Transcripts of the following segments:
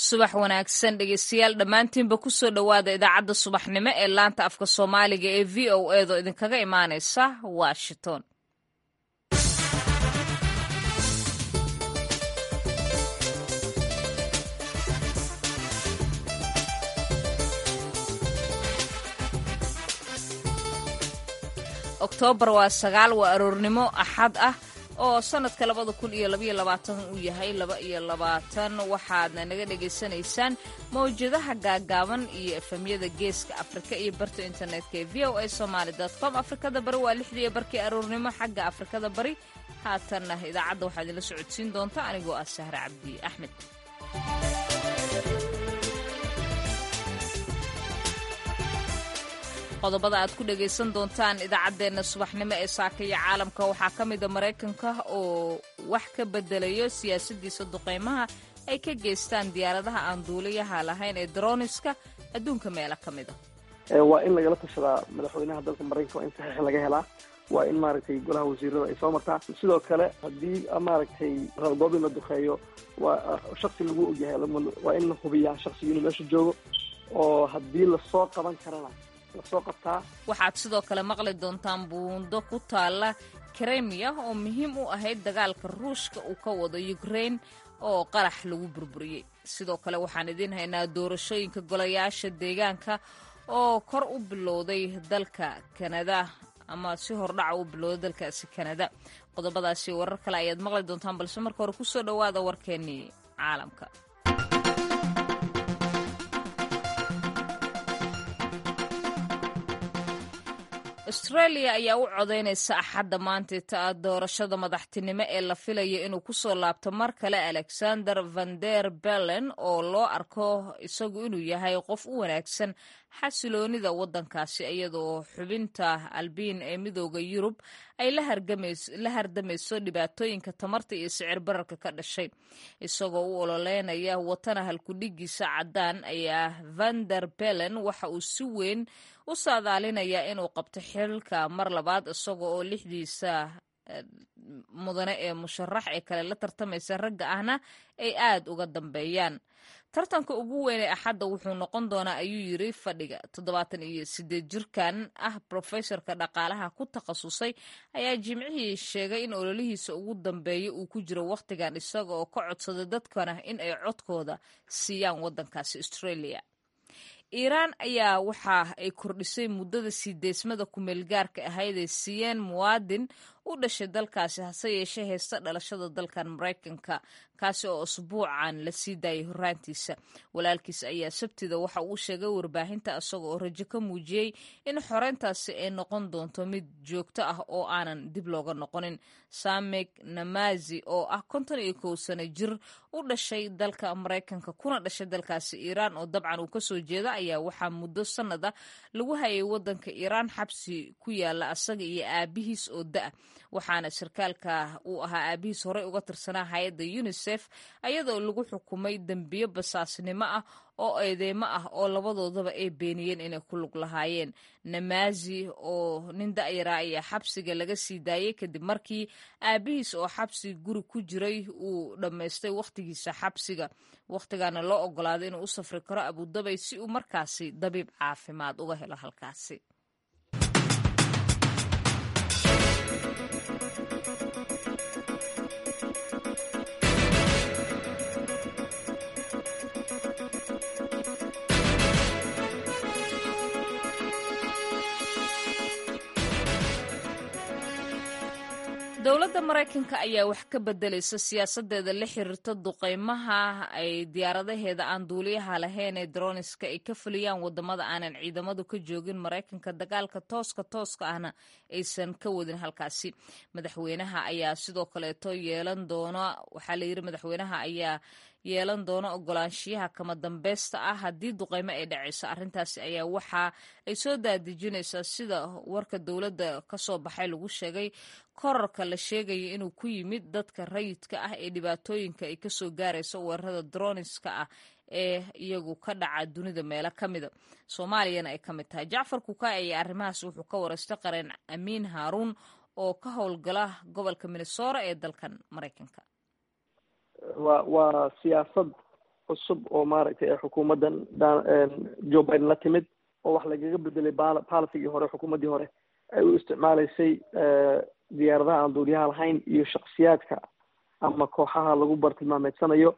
subax wanaagsan dhegeystayaal dhammaantiinba kusoo dhowaada idaacadda subaxnimo ee laanta afka soomaaliga ee v o a do idinkaga imaanaysa washington. oktoobar waa 9 waa aroornimo axad ah oo sanadka 2022 uu yahay 22 waxaadna naga dhegaysanaysaan mawjadaha gaagaaban iyo efemyada geeska afrika iyo barta internetka ee voasomali.com. afrikada bari waa 6 barkii aroornimo xagga afrikada bari. haatanna idaacadda waxaa idinla socodsiin doonta anigoo ah Sahra Cabdi Axmed. qodobada aad ku dhagaysan doontaan idaacaddeenna subaxnimo ee saaka iyo caalamka waxaa ka mida Maraykanka oo wax ka bedelayo siyaasaddiisa duqeymaha ay ka geystaan diyaaradaha aan duuliyaha lahayn ee droniska adduunka meelo ka mida. waa in lagala tashadaa madaxweynaha dalka Maraykanka, waa in saxiix laga helaa, waa in maaragtay golaha wasiirada ay soo martaa. sidoo kale haddii maaragtay goob in la duqeeyo waa shaksi lagu ogyahay, waa in la hubiyaa shaksiga inuu meesha joogo oo haddii lasoo qaban karana waxaad sidoo kale maqli doontaan buundo ku taala Crimea oo muhiim u ahayd dagaalka Ruushka uu ka wado Ukraine oo qarax lagu burburiyey. sidoo kale waxaan idin haynaa doorashooyinka golayaasha deegaanka oo kor u bilowday dalka Canada ama si hordhac u bilowday dalkaasi Canada. qodobadaasi warar kale ayaad maqli doontaan, balse marka hore kusoo dhowaada warkeennii caalamka. Australia ayaa u codeynaysa axadda maanta doorashada madaxtinimo ee la filayo inuu kusoo laabto mar kale Alexander Van der Bellen oo loo arko isagu inuu yahay qof u wanaagsan xasiloonida waddankaasi, iyadoo xubinta albiin ee midooda Yurub ay la hardamayso dhibaatooyinka tamarta iyo sicir bararka ka dhashay. isagoo u ololeynaya watana halkudhigiisa caddaan ayaa Van der Bellen waxa uu si weyn u saadaalinayaa inuu qabto xilka mar labaad, isaga oo 6diisa mudane ee musharax ee kale la tartamaysa ragga ahna ay aad uga dambeeyaan. tartanka ugu weyn ee axadda wuxuu noqon doonaa ayuu yiri fadhiga 78 jirkan ah professorka dhaqaalaha ku takhasusay ayaa jimcihii sheegay in ololihiisa ugu dambeeya uu ku jiro wakhtigan, isaga oo ka codsaday dadkana in ay codkooda siiyaan waddankaasi Australia. Iiraan ayaa waxa ay kordhisay muddada sii deysmada ku-meelgaarka ahayd ee siiyeen muwaadin u dhashay dalkaasi, hase yeeshee haysta dhalashada dalkan Maraykanka, kaasi oo usbuucan la sii daayay horraantiisa. walaalkiis ayaa sabtida waxa uu sheegay warbaahinta isaga oo rajo ka muujiyey in xoreyntaasi ay noqon doonto mid joogto ah oo aanan dib looga noqonin. Samik Namazi oo ah 51 sano jir u dhashay dalka Maraykanka kuna dhashay dalkaasi Iiraan oo dabcan uu kasoo jeeda ayaa waxaa muddo sanada lagu hayay waddanka Iiraan xabsi ku yaala asaga iyo aabihiis oo da' waxaana sarkaalka uu ahaa aabihiis horey uga tirsanaa hay-adda UNICEF ayadoo lagu xukumay dembiyo basaasnimo ah oo eedeymo ah oo labadoodaba ay beeniyeen inay ku lug lahaayeen. Namazi oo nin da'yara ayaa xabsiga laga sii daayay kadib markii aabihiis oo xabsi guri ku jiray uu dhammaystay wakhtigiisa xabsiga, wakhtigana loo ogolaaday inuu u safri karo Abudabi si uu markaasi dabiib caafimaad uga helo halkaasi. dowladda Maraykanka ayaa wax ka bedelaysa siyaasadeeda la xiriirta duqeymaha ay diyaaradaheeda aan duuliyaha lahayn ee droniska ay ka fuliyaan wadamada aanan ciidamadu ka joogin Maraykanka, dagaalka tooska ahna aysan ka wadin halkaasi. madaxweynaha ayaa sidoo kaleeto yeelan doona waxaa la yiri madaxweynaha ayaa yeelan doona ogolaanshiyaha kama dambaysta ah haddii duqeymo ay dhacayso. arrintaasi ayaa waxa ay soo daadejinaysaa sida warka dowladda ka soo baxay lagu sheegay korarka la sheegaya inuu ku yimid dadka rayidka ah ee dhibaatooyinka ay kasoo gaarayso weerarada droniska ah ee iyagu ka dhaca dunida meelo ka mida, Soomaaliyana ay ka mid tahay. Jacfar Kukay ayaa arrimahaas wuxuu ka waraystay qareen Amiin Haaruun oo ka howlgala gobolka Minnesota ee dalkan Maraykanka. waa siyaasad cusub oo maaragtay xukuumaddan Joe Biden la timid oo wax lagaga bedelay policy-gii hore xukuumaddii hore ay u isticmaalaysay diyaaradaha aan duuliyaha lahayn iyo shakhsiyaadka ama kooxaha lagu bartilmaameedsanayo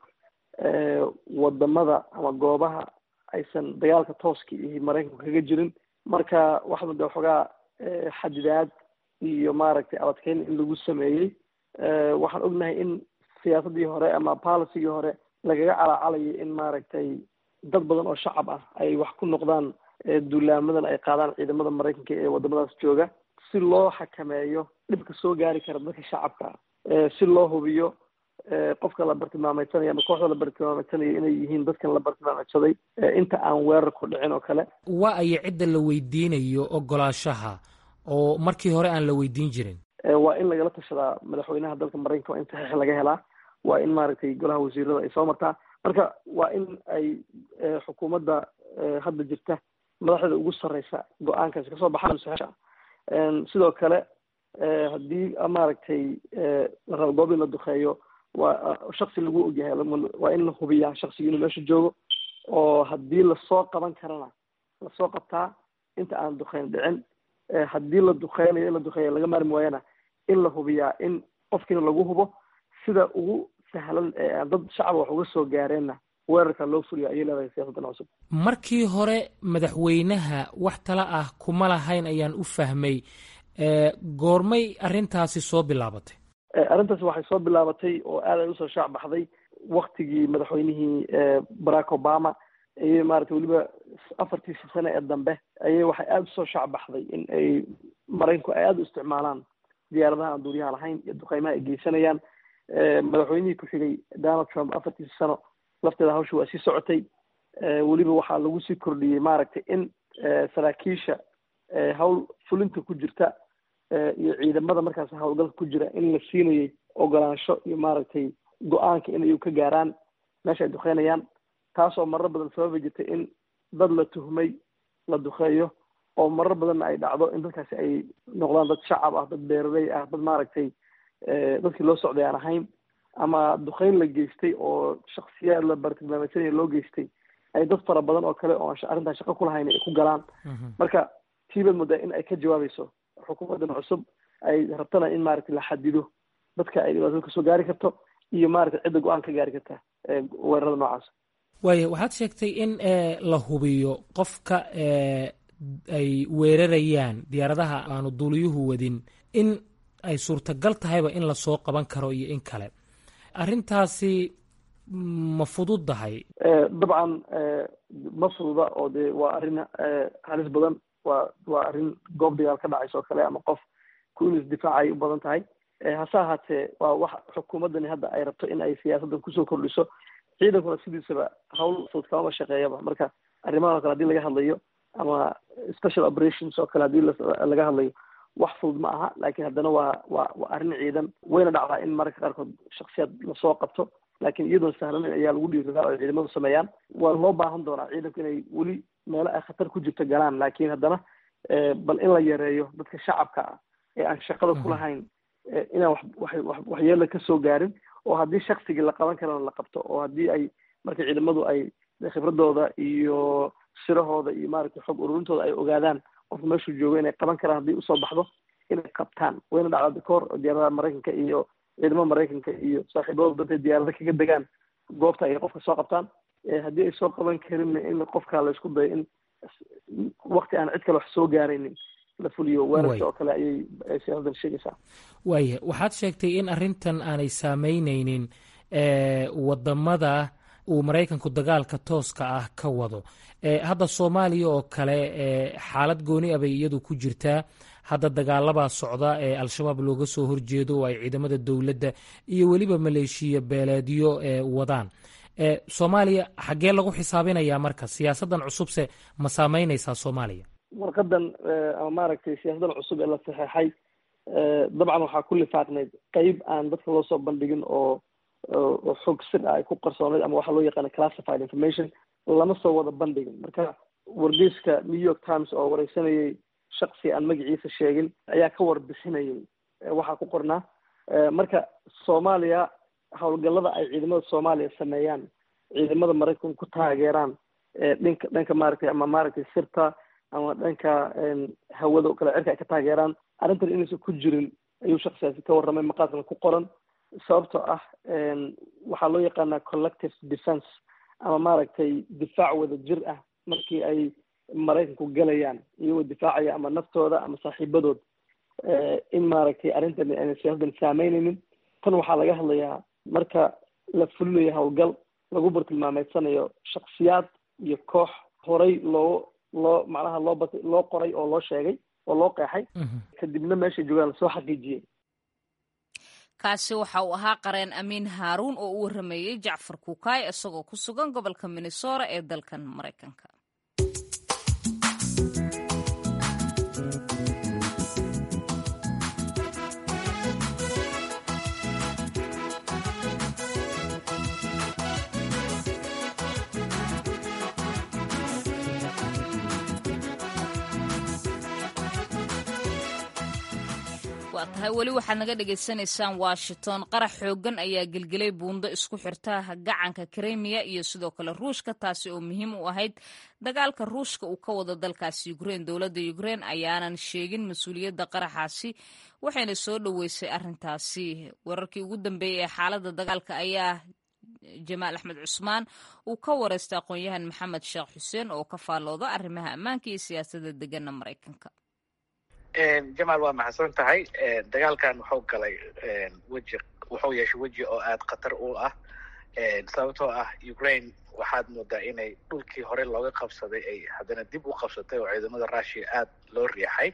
wadamada ama goobaha aysan dagaalka tooska iyo maraykanku kaga jirin. marka waxaa muddo xogaa xadidaad iyo maaragtay adadkeyn in lagu sameeyey. waxaan ognahay in siyaasaddii hore ama policygii hore lagaga calaacalayay in maaragtay dad badan oo shacab ah ay wax ku noqdaan duulaamadan ay qaadaan ciidamada maraykanka ee wadamadaas jooga si loo xakameeyo dhibka soo gaari kara dadka shacabka si loo hubiyo qofka la bartilmaameedsanaya ama kooxda la bartilmaameedsanaya inay yihiin dadkan la bartilmaameedsaday inta aan weerar ku dhicin oo kale. waa aya cidda la weydiinayo ogolaanshaha oo markii hore aan la weydiin jirin. waa in lagala tashadaa madaxweynaha dalka maraykanka waa in saxiix laga helaa, waa in maaragtay golaha wasiirada ay soo martaa. marka waa in ay xukuumadda hadda jirta madaxda ugu sarreysa go-aankaasi kasoo baxaan saxiixa. sidoo kale haddii maaragtay la rabo goob in la duqeeyo waa shaksi lagu ogyahay waa in la hubiyaa shaksiga inuu meesha joogo oo haddii lasoo qaban karana lasoo qabtaa inta aan duqeyn dhicin. haddii la duqeynayo in la duqeeyo laga maarmi waayana in la hubiyaa in qofkiina lagu hubo sida ugu sahlan dad shacab wax uga soo gaareenna weerarka loo fuliyo ayay leedahay siyaasaddan cusub. markii hore madaxweynaha wax tala ah kuma lahayn ayaan u fahmay. goormay arrintaasi soo bilaabatay? arrintaasi waxay soo bilaabatay oo aad ay usoo shaac baxday waktigii madaxweynihii Barack Obama ayay maaragtay weliba 4 sano ee dambe ayay waxay aada usoo shaac baxday in ay maraykanku ay aada u isticmaalaan diyaaradaha aan duuliyaha lahayn iyo duqeymaha ay geysanayaan. madaxweynihii ku xigay Donald Trump 4 sano lafteeda hawsha waa sii socotay. weliba waxaa lagu sii kordhiyey maaragtay in saraakiisha hawl fulinta ku jirta iyo ciidamada markaas hawlgalka ku jira in la siinayay ogolaansho iyo maaragtay go-aanka inay ka gaaraan meesha ay duqeynayaan, taasoo marar badan sababi jirtay in dad la tuhmay la duqeeyo oo marar badanna ay dhacdo in dadkaasi ay noqdaan dad shacab ah, dad beeraley ah, dad maaragtay dadkii loo socday aan ahayn, ama duqeyn la geystay oo shaksiyaad la bartilmaameedsanaya loo geystay ay dad fara badan oo kale oo arrintan shaqo ku lahayn ay ku galaan. marka tiibad muddaa in ay ka jawaabayso xukuumaddan cusub ay rabtana in maaragtay la xadido dadka ay dhibaatada kasoo gaari karto iyo maaragtay cidda go-aan ka gaari karta weerarada noocaas. waaya waxaad sheegtay in la hubiyo qofka ay weerarayaan diyaaradaha aanu duuliyuhu wadin in ay suurtagal tahayba in lasoo qaban karo iyo in kale. arrintaasi ma fududdahay? dabcan ma fududa oo dee waa arrin halis badan. waa arrin goob dagaal ka dhacaysa oo kale ama qof ku in isdifaacay u badan tahay. hase ahaatee waa wax xukuumaddani hadda ay rabto in ay siyaasaddan kusoo kordhiso. ciidankuna sidiisaba hawl fudud kamaba shaqeeyaba. marka arrimahan o kale hadii laga hadlayo ama special operations oo kale hadii laga hadlayo wax fudud ma aha, laakiin haddana waa arrin ciidan. wayna dhacdaa in mararka qaarkood shaksiyaad lasoo qabto, laakiin iyadoon sahlanin ayaa lagu dhiiridaa oo ciidamadu sameeyaan. waa loo baahan doonaa ciidanku inay weli meelo ay khatar ku jirto galaan, laakiin haddana bal in la yareeyo dadka shacabka ah ee aan shaqada ku lahayn inaan waxyeelo ka soo gaarin, oo haddii shaksigii la qaban karana la qabto, oo haddii ay marka ciidamadu ay khibradooda iyo sirahooda iyo maaragtay xog ururintooda ay ogaadaan qofka meeshuu joogo inay qaban karaan haddii usoo baxdo inay qabtaan. wayna dhacdaa dikoor diyaaradaha maraykanka iyo ciidamada maraykanka iyo saaxiibadooda dadka diyaarada kaga degaan goobta ay qofka soo qabtaan. haddii ay soo qaban karinna in qofka la isku dayo in wakti aan cid kale wax soo gaaraynin la fuliyo weerarka oo kale ayay siyaasaddan sheegaysaa. waaya waxaad sheegtay in arrintan aanay saameyneynin wadamada uu maraykanku dagaalka tooska ah ka wado. hadda soomaaliya oo kale xaalad gooni ah bay iyadu ku jirtaa. hadda dagaalabaa socda ee al-shabaab looga soo horjeedo oo ay ciidamada dowladda iyo weliba maleeshiya beeleedyo wadaan. soomaaliya xaggee lagu xisaabinayaa marka? siyaasaddan cusubse ma saameynaysaa soomaaliya? warqadan ama maaragtay siyaasaddan cusub ee la saxeexay dabcan waxaa ku lifaaqnayd qeyb aan dadka loo soo bandhigin oo xog sir ah ay ku qarsoonayd ama waxaa loo yaqaana classified information lama soo wada bandhigin. marka wargeyska New York Times oo wareysanayay shaksi aan magaciisa sheegin ayaa ka warbixinayay waxaa ku qornaa. marka soomaaliya howlgallada ay ciidamada soomaaliya sameeyaan ciidamada maraykanku ku taageeraan dhanka maaragtay ama maaragtay sirta ama dhanka hawada oo kale cirka ay ka taageeraan arrintan inaysan ku jirin ayuu shaksigaasi ka warramay maqaalkan ku qoran sababtoo ah waxaa loo yaqaanaa collective defense ama maaragtay difaac wada jir ah markii ay maraykanku galayaan iyagoo difaacaya ama naftooda ama saaxiibadood in maaragtay arrintan ayna siyaasadan saameynaynin tan waxaa laga hadlayaa marka la fulinayo howlgal lagu bartilmaameedsanayo shaksiyaad iyo koox horay loo macnaha loo qoray oo loo sheegay oo loo qeexay kadibna meeshay joogaan lasoo xaqiijiyey kaasi waxa uu ahaa qareen amiin haaruun oo u warrameeyey jacfar kuukaay isagoo ku sugan gobolka minnesota ee dalkan maraykanka waa tahay weli waxaad naga dhagaysanaysaan washington qarax xoogan ayaa gelgelay buundo isku xirta gacanka krimiya iyo sidoo kale ruushka taasi oo muhiim u ahayd dagaalka ruushka uu ka wado dalkaasi ukraine dowladda ukraine ayaanan sheegin mas-uuliyadda qaraxaasi waxayna soo dhoweysay arrintaasi wararkii ugu dambeeyey ee xaaladda dagaalka ayaa jamaal axmed cusmaan uu ka wareystay aqoon-yahan maxamed sheekh xuseen oo ka faallooda arrimaha ammaanka iyo siyaasadda degana maraykanka. jamaal waa mahadsan tahay dagaalkan wuxuu galay wuxuu yeeshay weji oo aada khatar u ah sababtoo ah Ukraine waxaad moodaa inay dhulkii hore looga qabsaday ay haddana dib u qabsatay oo ciidamada Russia aad loo riixay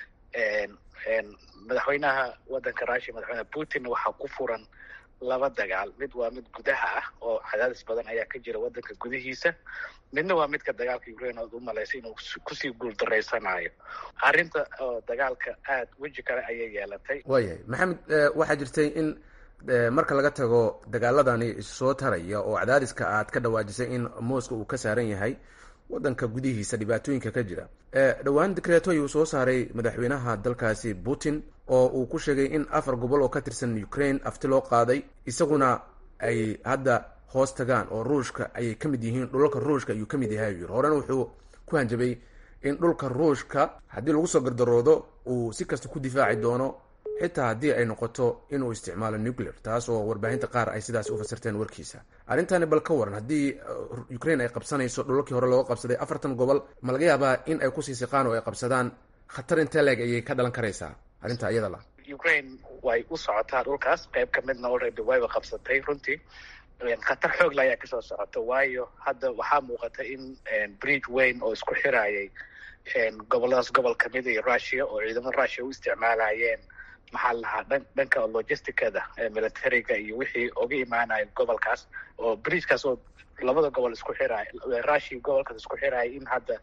madaxweynaha waddanka Russia madaxweyne Putin waxaa ku furan laba dagaal mid waa mid gudaha ah oo cadaadis badan ayaa ka jira waddanka gudihiisa midna waa midka dagaalka Ukraine oo u malaysay inuu kusii guuldareysanayo arrinta oo dagaalka aad weji kale ayay yeelatay waayahay maxamed waxaa jirtay in marka laga tago dagaaladani soo taraya oo cadaadiska aad ka dhawaajisay in Moscow uu ka saaran yahay waddanka gudihiisa dhibaatooyinka ka jira dhowaan decreto ayuu soo saaray madaxweynaha dalkaasi Putin oo uu ku sheegay in 4 gobol oo ka tirsan Ukraine afti loo qaaday isaguna ay hadda hoos tagaan oo ruushka ay ka mid yihiin dhulka ruushka ayuu ka mid yahay horena wuxuu ku hanjabay in dhulka ruushka haddii lagu soo gardaroodo uu si kasta ku difaaci doono xitaa haddii ay noqoto inuu isticmaalo nuclear taas oo warbaahinta qaar ay sidaas u fasirteen warkiisa arrintani bal ka waran haddii Ukraine ay qabsanayso dhulkii hore looga qabsaday 40 gobol ma laga yaabaa in ay kusii siqaan oo ay qabsadaan khatar intee leeg ayay ka dhalan karaysaa arrinta iyada la Ukraine way u socotaa dhulkaas qayb ka midna already wayba qabsatay runtii khatar xoog la ayaa kasoo socota waayo hadda waxaa muuqata in bridge weyn oo isku xirayay goboladaas gobol ka mid iyo Russia oo ciidamada Russia u isticmaalayeen maxaa lahaa dhanka logisticada militariga iyo wixii uga imaanaya gobolkaas oo bridgekaas oo labada gobol isku xiraya Russia gobolkaas isku xiraya in hadda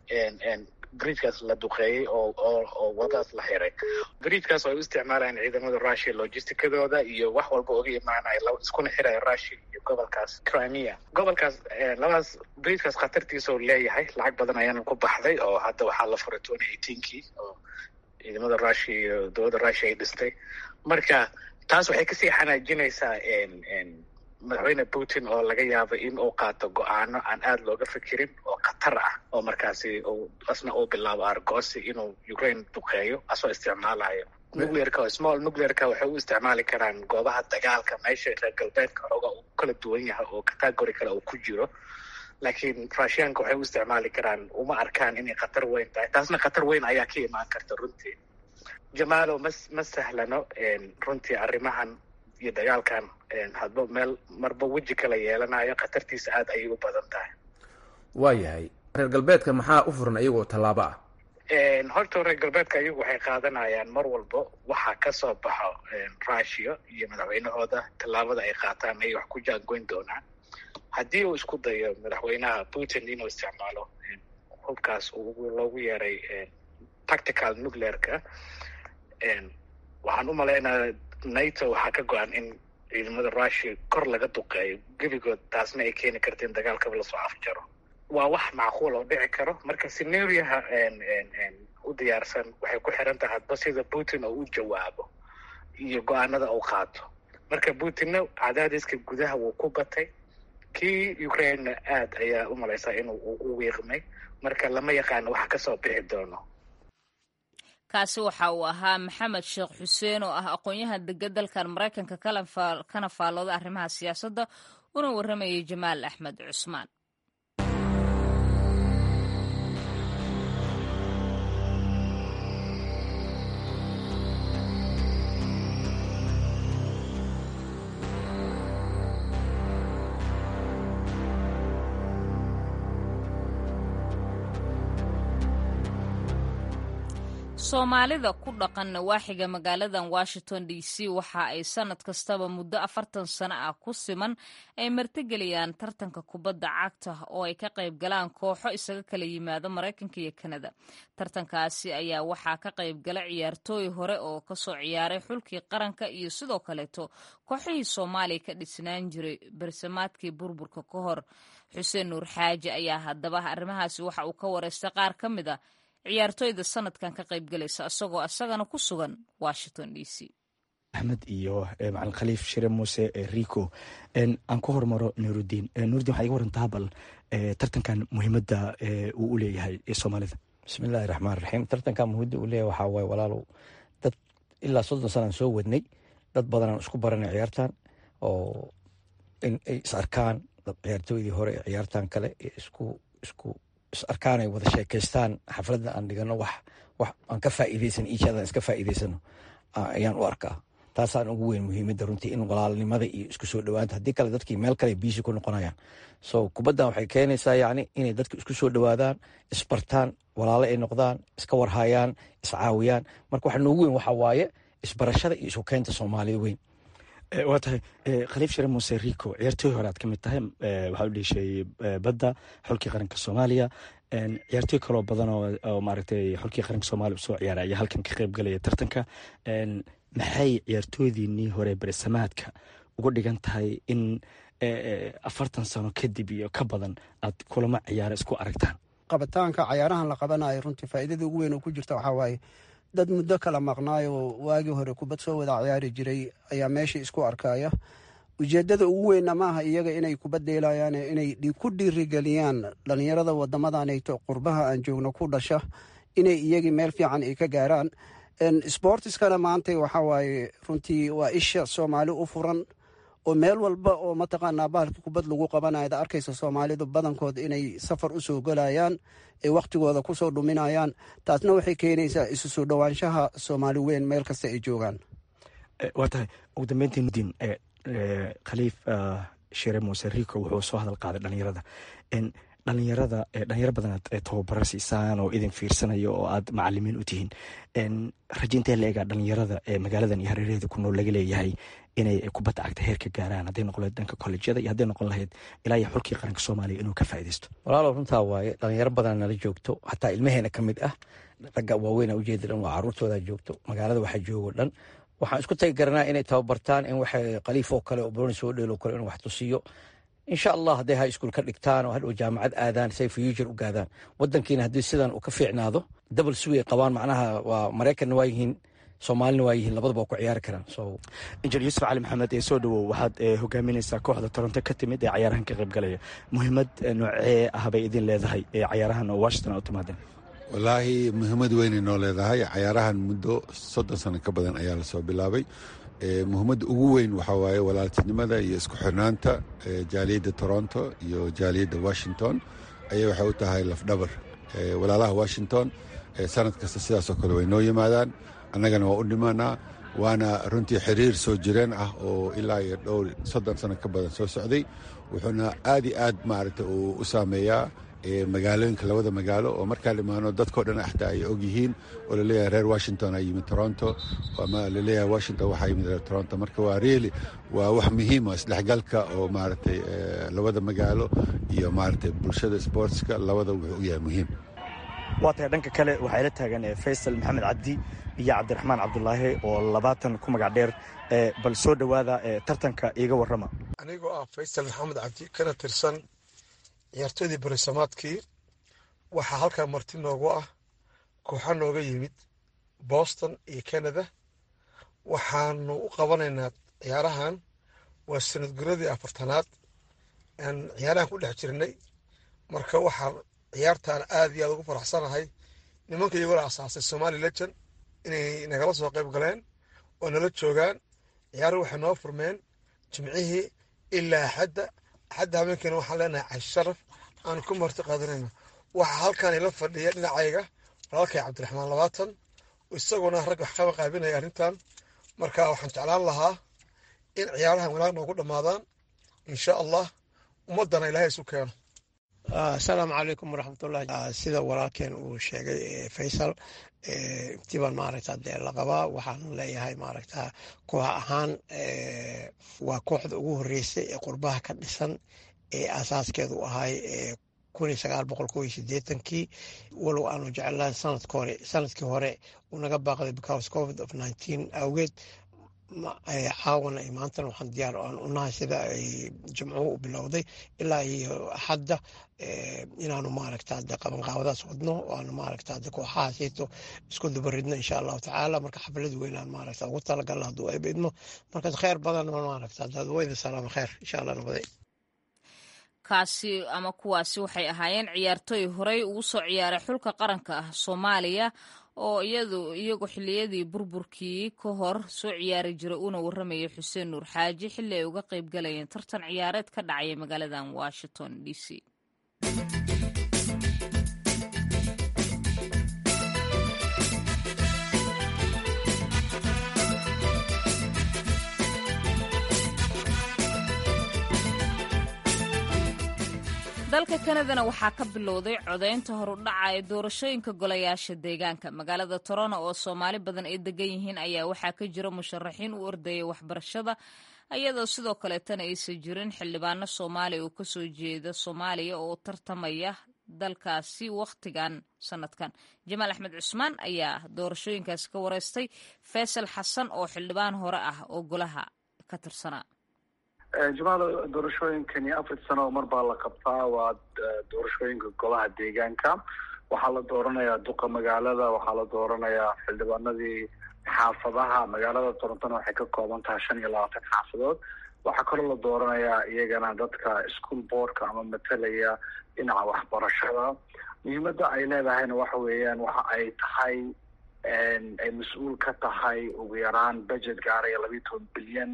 bridgekaas la duqeeyay oo wadadaas la xiray bridgekaas oo ay u isticmaalayaan ciidamada Russia logisticadooda iyo wax walba uga imaanaya iskuna xiraya Russia iyo gobolkaas Crimea gobolkaas labadaas bridgekaas khatartiisa uu leeyahay lacag badan ayaana ku baxday oo hadda waxaa la furay 2018kii oo ciidamada Russia iyo dowladda Russia ay dhistay marka taas waxay kasii xanaajinaysaa madaxweyne Putin oo laga yaabo in uu qaato go'aano aan aad looga fikirin oo khatar ah oo markaasi asna uu bilaabo argoosi inuu Ukraine duqeeyo asoo isticmaalayo nuclearka small nuclearka waxay u isticmaali karaan goobaha dagaalka meesha reer galbeedka xooga uu kala duwan yahay oo category kale uu ku jiro laakiin Russianka waxay u isticmaali karaan uma arkaan inay khatar weyn tahay taasna khatar weyn ayaa ka imaan karta runtii jamaalo ma sahlano runtii arrimahan iyo dagaalkan hadba meel marba weji kala yeelanayo khatartiisa aad ayay u badan tahay waayahay reer galbeedka maxaa u furan iyagoo tallaabo ah horta reer galbeedka iyagu waxay qaadanayaan mar walba waxaa ka soo baxo Russia iyo madaxweynahooda tallaabada ay qaataan ay wax ku jaangoyn doonaan haddii uu isku dayo madaxweynaha Putin inuu isticmaalo hubkaas loogu yeeray tactical nuclearka waxaan u maleynayaa NATO waxaa ka go-an in ciidamada Russia kor laga duqeeyo gebigood taasna ay keeni karta in dagaalkaba lasoo afjaro waa wax macquul oo dhici karo marka scenarioha u diyaarsan waxay ku xiran tahay hadba sida Putin oo u jawaabo iyo go-aanada uu qaato marka Putinna cadaadiska gudaha wuu ku batay kii ukraine aad ayaa u malaysaa inuu u wiiqmay, marka lama yaqaano wax kasoo bixi doono. kaasi waxa uu ahaa maxamed sheekh xuseen oo ah aqoon-yahan dega dalkan maraykanka kana faallooda arrimaha siyaasadda una warramayay jamaal axmed cusmaan. soomaalida ku dhaqan nawaaxiga magaaladan Washington DC waxa ay sanad kastaba muddo 40 sano ah ku siman ay martigeliyaan tartanka kubadda cagta oo ay ka qayb galaan kooxo isaga kala yimaada Mareykanka iyo Kanada. Tartankaasi ayaa waxaa ka qayb gala ciyaartooy hore oo ka soo ciyaaray xulkii qaranka iyo sidoo kaleeto kooxihii Soomaaliya ka dhisnaan jiray barsamaadkii burburka ka hor. Xuseen Nuur Xaaji ayaa haddaba arrimahaasi waxa uu ka wareystay qaar ka mid ah ciyaartooyda sanadkan ka qayb galaysa asagana ku sugan Washington DC. Axmed iyo macalin Khaliif Shire Muuse Rico aan ku hormaro Nuruddin waxay iga warantaa bal tartankan muhiimadda uu u leeyahay Soomaalida. Bismillahir Rahmaanir Rahiim. Tartankan muhiimadda uu leeyahay waxa way walaalow dad ilaa 30 sano soo wadnay, dad badan aan isku baranay ciyaartan oo in ay is arkaan ciyaartooydii hore ee ciyaartan kale isku arkaan ay wada sheekaystaan xafladda aan dhigano wax aan ka faa'iideysan iishada iska faa'iideysano ayaan u arkaa. taasaan ugu weyn muhiimadda runtii in walaalnimada iyo isku soo dhawaanta haddii kale dadkii meel kale biisi ku noqonayaan. So kubaddan waxay keenaysaa yacni inay dadka isku soo dhawaadaan, isbartaan, walaalo ay noqdaan, iska warhayaan, iscaawiyaan. Marka waxa noogu weyn waxa waaye isbarashada iyo isu keenta Soomaalida weyn. waa tahay Khaliif Shire Muuse Rico ciyaartooy hore aad ka mid tahay, waxaa u dhashay badda xulkii qaranka Soomaaliya, ciyaartooy kaloo badan oo maaragtay xulkii qaranka Soomaaliya soo ciyaaray ayaa halkan ka qayb galaya tartanka. Maxay ciyaartooydiinii hore barsamaadka uga dhigan tahay in 40 sano kadib iyo ka badan aad kulamo ciyaaro isku aragtaan? qabitaanka ciyaarahan la qabanayo runtii faa'iidada ugu weyn oo ku jirta waxaa waaye dad muddo kala maqnaayo waagii hore kubad soo wada ciyaari jiray ayaa meesha isku arkaya. ujeedada ugu weynna maaha iyaga inay kubad dheelayaan, inay ku dhiirigeliyaan dhalinyarada wadamadanayto qurbaha aan joogno ku dhasha inay iyagii meel fiican ay ka gaaraan. Sportiskana maanta waxaa waaye runtii waa isha Soomaali u furan oo meel walba oo mataqaanaa bahalka kubad lagu qabanayo arkaysa Soomaalidu badankood inay safar u soo galayaan, ay waqtigooda ku soo dhuminayaan. taasna waxay keenaysaa isu soo dhawaanshaha Soomaali weyn meel kasta ay joogaan. waa tahay ugu dambeyntii Nuruddin, Khaliif Shire Muuse Rico wuxuu soo hadal qaaday dhalinyaro badan aad tababarar siisaan oo idin fiirsanayo oo aad macalimiin u tihiin. rajaynta la eega dhalinyarada ee magaaladan iyo hareeraheeda ku nool laga leeyahay inay kubadda cagta heer ka gaaraan, hadday noqon lahayd dhanka kollejyada iyo hadday noqon lahayd ilaa iyo xulkii qaranka Soomaaliya inuu ka faa'iideysto. walaalow runtaa waaye dhalinyaro badan nala joogto, hataa ilmaheena ka mid ah, ragga waaweyn ujeeda dhan waa caruurtooda joogto, magaalada waxaa joogo dhan. waxaan isku tagi garanaa inay tababartaan in waxay Khaliif oo kale oo Bruni soo dheelo kale in wax tusiyo. insha Allah hadday high school ka dhigtaan oo hadhow jaamacad aadaan say future u gaadaan, wadankiina haddii sidan uu ka fiicnaado double suway qabaan, macnaha waa Mareykanna waa yihiin, Soomaalina waa yihiin, labadaba ku ciyaari karaan. So Injineer Yuusuf Cali Maxamed ee soo dhawow, waxaad hogaaminaysaa kooxda Toronto ka timid ee ciyaarahan ka qayb galaya. muhiimad noocee ah bay idin leedahay ee ciyaarahan oo Washington u timaadeen? wallaahi muhiimad weynay noo leedahay. ciyaarahan muddo 30 sano ka badan ayaa la soo bilaabay. muhiimadda ugu weyn waxaa waaye walaaltinimada iyo isku xirnaanta jaaliyadda Toronto iyo jaaliyadda Washington ayay waxay u tahay lafdhabar. walaalaha Washington sanad kasta sidaasoo kale way noo yimaadaan, annagana waa u dhimanaa. waana runtii xiriir soo jireen ah oo ilaa iyo dhowr 30 sano ka badan soo socday. wuxuuna aad iyo aad maaragtay uu u saameeyaa magaalooyinka labada magaalo oo markaa dhimaano dadkoo dhan xataa ay og yihiin oo laleeyahay reer Washington ay yimid Toronto, ama laleeyahay Washington waxaa yimid reer Toronto. marka waa really waa wax muhiim ah isdhexgalka oo maaragtay labada magaalo iyo maaragtay bulshada sportska labada wuxuu u yahay muhiim. waa tahay dhanka kale waxaa ila taagan Faysal Maxamed Cabdi iyo Cabdiraxmaan Cabdulaahi oo 20 ku magac dheer. bal soo dhawaada tartanka iiga warrama. anigoo ah Faysal Maxamed Cabdi kana tirsan ciyaartoydii barisamaadkii, waxaa halkan marti noogu ah kooxa nooga yimid Boston iyo Canada. waxaanu u qabanaynaa ciyaarahan waa sanad guradii 4aad ciyaarahan ku dhex jirnay marka waxaan ciyaartaan aad iyo aad ugu faraxsanahay nimanka iyagoo asaasay Somali Legend inay nagala soo qayb galeen oo nala joogaan ciyaaruhu waxay noo furmeen jimcihii ilaa axadda habeenkiina waxaan leenahay cash sharaf aan ku marti qaadanayno waxaa halkan ila fadhiya dhinacayga walaalkay Cabdiraxmaan Labaatan isaguna rag wax qaba qaabinaya arrintan marka waxaan jeclaan lahaa in ciyaarahan wanaag noogu dhammaadaan insha Allah ummadana ilaahay isu keeno. Asalaamu calaykum waraxmatullahi. Sida walaalkeen uu sheegay Faysal intiibaan maaragtaa la qabaa waxaan leeyahay maaragtaa koox ahaan waa kooxda ugu horreysay ee qurbaha ka dhisan ee asaaskeedu ahay 1980kii walow aanu jeclaan sanadkii hore uu naga baaqday because COVID-19 awgeed caawana iyo maantana waxaan diyaar aan unahay sida ay jimcuhu u bilowday ilaa iyo axadda inaanu maaragtaa qabanqaabadaas wadno aanu maaragtaa kooxahaasiito isku dubaridno insha allahu tacaala marka xaflad weynaan maaragtaa ugu talagalna hadduu ay bidmo markaas kheyr badan maaragtaa dadweyda salaama kheyr insha allah nabaday. kaasi ama kuwaasi waxay ahaayeen ciyaartooy horey ugu soo ciyaaray xulka qaranka ah Soomaaliya oo iyagu xilliyadii burburkii ka hor soo ciyaari jiray una waramayay Xuseen Nuur Xaaji xilli ay uga qayb galayeen tartan ciyaareed ka dhacay magaaladan Washington DC. dalka Kanadana waxaa ka bilowday codeynta horudhaca ee doorashooyinka golayaasha deegaanka magaalada Toronto oo Soomaali badan ay degan yihiin ayaa waxaa ka jira musharaxiin u ordayay waxbarashada iyadoo sidoo kale tan aysan jirin xildhibaano Soomaali oo ka soo jeeda Soomaaliya oo tartamaya dalkaasi waqtigan sanadkan. Jamaal Axmed Cusmaan ayaa doorashooyinkaas ka wareystay Faysal Xasan oo xildhibaan hore ah oo golaha ka tirsanaa. jamaal doorashooyinkani 4 sano oo mar baa la qabtaa waa doorashooyinka golaha deegaanka waxaa la dooranayaa duqa magaalada waxaa la dooranayaa xildhibaanadii xaafadaha magaalada Toronto waxay ka kooban tahay 25 xaafadood waxaa kaloo la dooranayaa iyagana dadka school boardka ama matalaya dhinaca waxbarashada muhiimada ay leedahayna waxa weeyaan waxa ay tahay ay mas'uul ka tahay ugu yaraan budget gaaraya 12 bilyan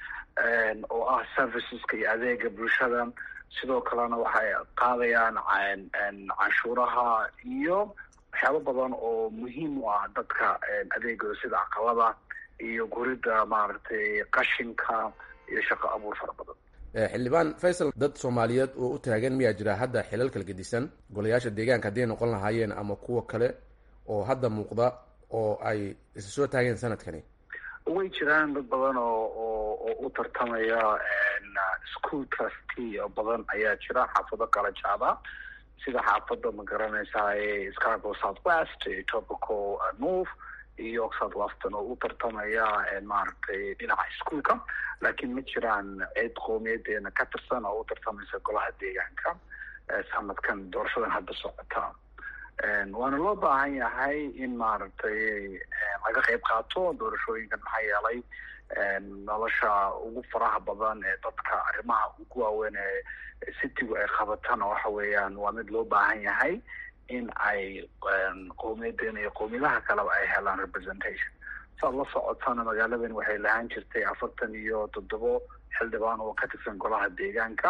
oo ah serviceska iyo adeega bulshada sidoo kalena waxay qaadayaan canshuuraha iyo waxyaabo badan oo muhiim u ah dadka adeegooda sida aqalada iyo gurida maaragtay qashinka iyo shaqo abuur fara badan. xildhibaan Faysal dad Soomaaliyeed oo u taagan miyaa jira hadda xilal kala gedisan golayaasha deegaanka hadday noqon lahaayeen ama kuwa kale oo hadda muuqda oo ay isa soo taageen sanadkani? way jiraan dad badan oo u tartamaya school trustee oo badan ayaa jira xaafado kala jaada sida xaafada ma garanaysaa Scarborough South West, Etobicoke North iyo South Western oo u tartamaya maaragtay dhinaca iskuulka laakiin ma jiraan cid qowmiyadeena ka tirsan oo u tartamaysa golaha deegaanka sanadkan doorashadan hadda socota. waana loo baahan yahay in maaragtay laga qayb qaato doorashooyinkan maxaa yeelay nolosha ugu faraha badan ee dadka arrimaha ugu waaweyn ee citigu ay qabatana waxa weeyaan waa mid loo baahan yahay in ay qowmiyadeena iyo qowmiyadaha kaleba ay helaan representation. saad la socotana magaaladan waxay lahaan jirtay 47 xildhibaan oo ka tirsan golaha deegaanka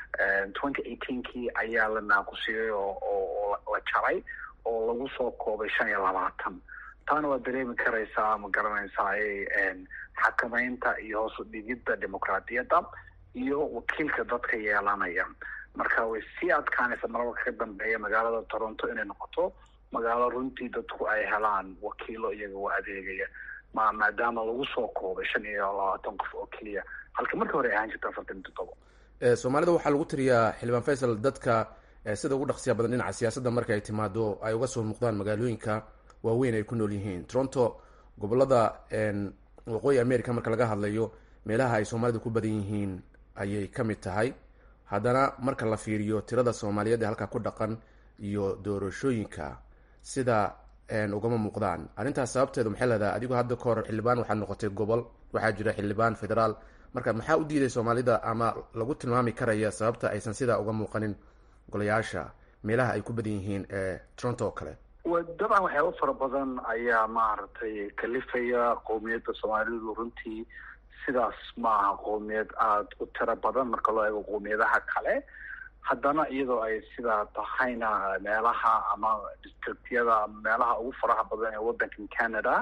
2018kii ayaa la naaqusiyey oo la jaray oo lagu soo koobay 25 taana waa dareemi karaysaa ma garanaysaa xakamaynta iyo hoos u dhigidda dimuqraadiyadda iyo wakiilka dadka yeelanaya marka way sii adkaanaysa mararka ka dambeeya magaalada Toronto inay noqoto magaalo runtii dadku ay helaan wakiilo iyaga u adeegaya maadaama lagu soo koobay 25 qof oo keliya halka markii hore ahaan jirta 47. Soomaalida waxaa lagu tiriyaa xildhibaan Faysal dadka sida ugu dhaqsiya badan dhinaca siyaasadda marka ay timaado ay uga soo muuqdaan magaalooyinka waaweyn ay ku nool yihiin. Toronto gobolada waqooyi America marka laga hadlayo meelaha ay Soomaalidu ku badan yihiin ayay ka mid tahay haddana marka la fiiriyo tirada Soomaaliyeed ee halka ku dhaqan iyo doorashooyinka sida ugama muuqdaan arrintaas sababteedu maxay leedahay? adigu hadda ka hor xildhibaan waxaad noqotay gobol waxaa jira xildhibaan federaal marka maxaa u diiday soomaalida ama lagu tilmaami karaya sababta aysan sidaa uga muuqanin golayaasha meelaha ay ku badan yihiin Toronto oo kale? dabcan waxyaaba fara badan ayaa maaragtay kalifaya qowmiyadda soomaalidu. runtii sidaas maaha qowmiyad aada u tiro badan marka loo eego qowmiyadaha kale, haddana iyadoo ay sidaa tahayna meelaha ama districtyada meelaha ugu faraha badan ee wadankan Canada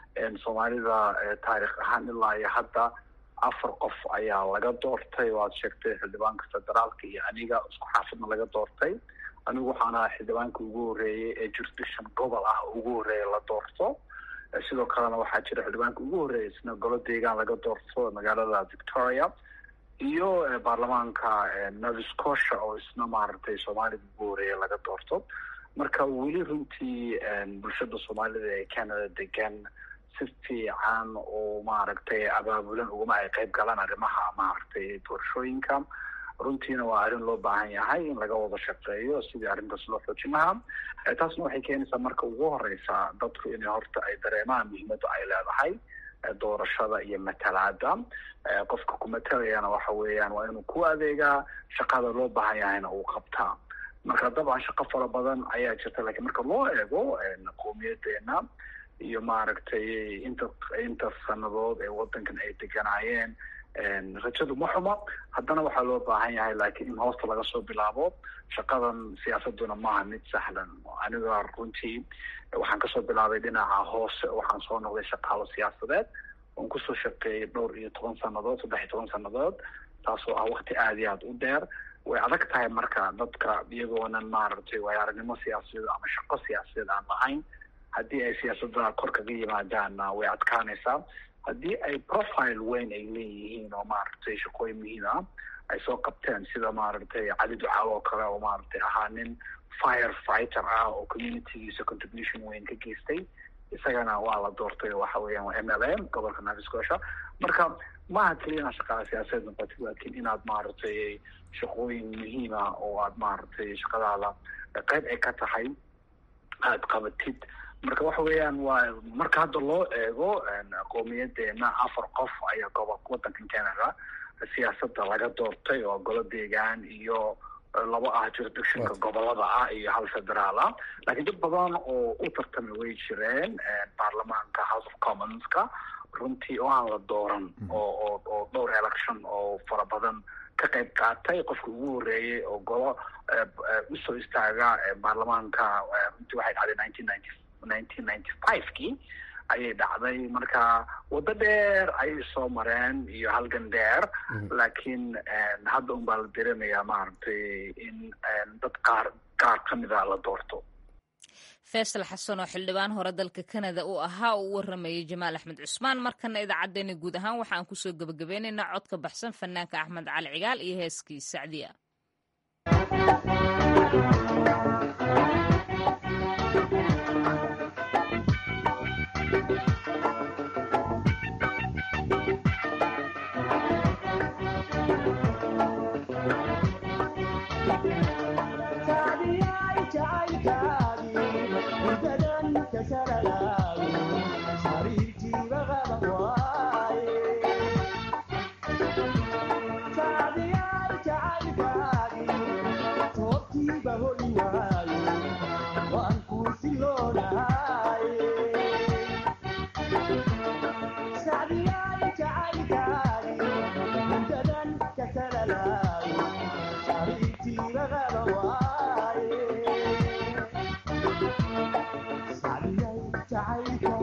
soomaalida taariikh ahaan ilaa iyo hadda 4 qof ayaa laga doortay. waad sheegtay xildhibaanka federaalka iyo aniga isku xaafadna laga doortay. anigu waxaan ahaa xildhibaanka ugu horeeyay ee jurisdiction gobol ah ugu horeeya la doorto. sidoo kalena waxaa jira xildhibaanka ugu horeeya isna golo deegaan laga doorto magaalada Victoria, iyo baarlamaanka Nova Scotia oo isna maaragtay soomaalida ugu horeeya laga doorto. marka weli runtii bulshada soomaalida ee Canada degan si fiican oo maaragtay abaabulan uguma ay qayb galaan arrimaha maaragtay doorashooyinka. runtiina waa arrin loo baahan yahay in laga wada shaqeeyo sidii arrintaas loo xoojin lahaa. taasna waxay keenaysaa marka ugu horeysa dadku inay horta ay dareemaan muhiimadda ay leedahay doorashada iyo matalaada. qofka ku matalayana waxa weeyaan waa inuu ku adeegaa shaqada loo baahan yahayna uu qabtaa. marka dabcan shaqo fara badan ayaa jirta, laakiin marka loo eego qowmiyadeena iyo maaragtay inta sanadood ee wadankan ay deganaayeen rajadu ma xuma. haddana waxaa loo baahan yahay laakiin in hoosta laga soo bilaabo. shaqadan siyaasaduna maaha mid sahlan. aniga runtii waxaan kasoo bilaabay dhinaca hoose. waxaan soo noqday shaqaalo siyaasadeed oon kusoo shaqeeyay 12 sanadood 13 sanadood, taasoo ah waqti aada iyo aada u dheer. way adag tahay marka dadka iyagoonan maaragtay waayo-aragnimo siyaasadeed ama shaqo siyaasadeed aan lahayn, haddii ay siyaasadda kor kaga yimaadaanna way adkaanaysaa. haddii ay profile weyn ay leeyihiin oo maaragtay shaqooyin muhiim ah ay soo qabteen, sida maaragtay Cali Ducaale oo kale oo maaragtay ahaa nin firefighter ah oo communitygiisa contribution weyn ka geystay, isagana waa la doortay. waxa weeyaan waa MLM gobolka Nova Scotia. marka maaha keliya inaad shaqada siyaasadeed noqotid, laakiin inaad maaragtay shaqooyin muhiim ah oo aad maaragtay shaqadaada qayb ay ka tahay aada qabatid. marka waxa weeyaan waa marka hadda loo eego qowmiyadeena 4 qof ayaa gobolka wadankan Canada siyaasadda laga doortay oo golo deegaan iyo 2 jurisdictionka gobolada ah iyo 1 federaal ah. laakiin dad badan oo u tartami way jireen baarlamaanka House of Commonska runtii oo aan la dooran oo dhowr election oo fara badan ka qayb qaatay. qofka ugu horeeyay oo golo usoo istaaga baarlamaanka runtii waxay dhacday 1995kii ayay dhacday. marka waddo dheer ayay soo mareen iyo halgan dheer, laakiin hadda un baa la dareemayaa maaragtay in dad qaar kamida la doorto. faysal xasan oo xildhibaan hore dalka Canada uu ahaa uu waramayay Jamaal Axmed Cusmaan. markana idaacadeena guud ahaan waxaan kusoo gabagabeynaynaa codka baxsan fanaanka Axmed Cali Cigaal iyo heeskii Sacdiya. Sacdiya